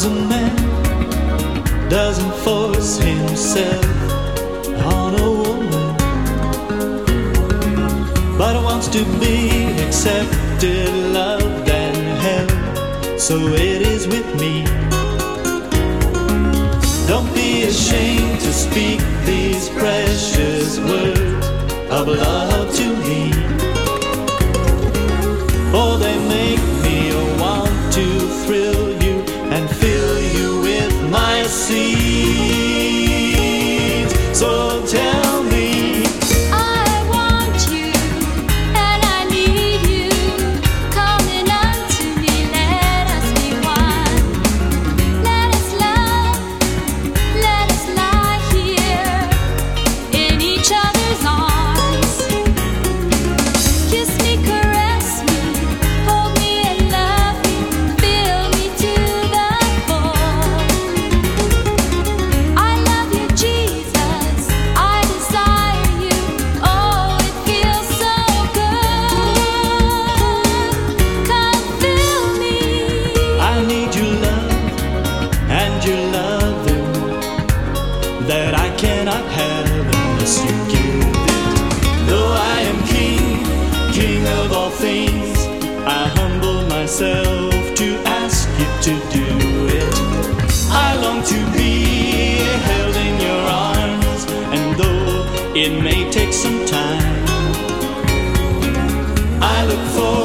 'Cause a man doesn't force himself on a woman, but wants to be accepted, loved and held. So it is with me. Don't be ashamed to speak these precious words of love to me, for they make me want to thrill you and fill you with my seeds. So tell me, I want you and I need you. Coming unto me, let us be one. Let us love, let us lie here in each other's arms. Kiss me, caress me, hold me and love me, fill me to the full. I love you, Jesus, I desire you. Oh, it feels so good. Come fill me. I need your love and your loving that I cannot have unless you give it. Though I am king, king of all things, I humble myself to ask you to do it. I long to be held in your arms, and though it may take some time, I look for